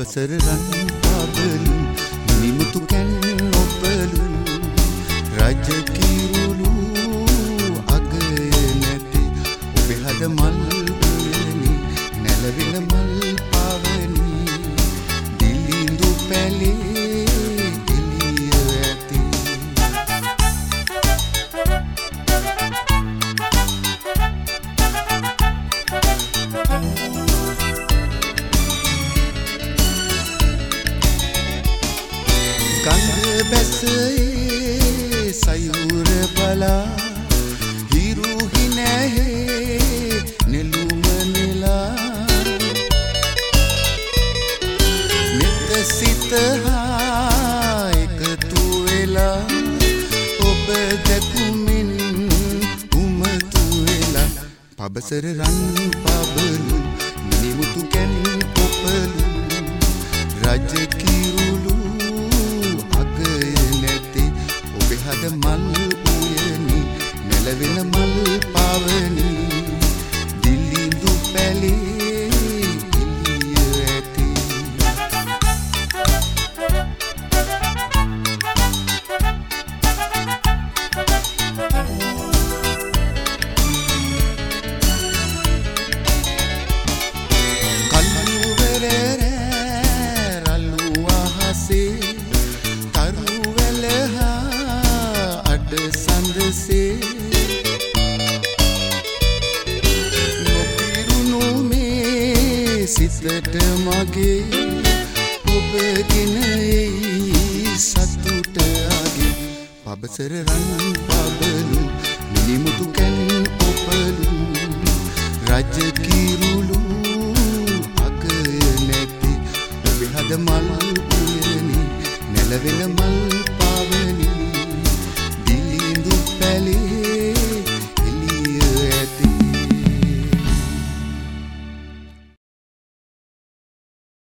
පබසර රන් පාබලු මිනිමුතු can ඔබලු රජ කිරුළු අගය නැති ඔබේ හද මල් උයනි නැලවෙන මල් පාවනි දිලිඳු පැලේ එළිය ඇති ගංග බැසේ සයුර බලා හිරු හිනැහේ නෙළුම නෙලා නෙත සිත හා එකතු වෙලා ඔබ දැකුමින් උමතු වෙලා පබසර රන් පබලු මිනිමුතු කැන් ඔපලු රජ කිරුළු හද මල් උයනි නැලවෙන මල් පාවනි දිලිඳු පැලේ එළිය ඇති කළුවර රළු අහසේ සඳසේ නොපිරුණු මේ සිතට මගේ ඔබගෙන එයි සතුට ආගේ පබසර රන් පබලු මිනිමුතු කැන් ඔපලු රජ කිරුළු අගය නැති ඔබේ හද මල් උයනි නැලවෙන මල්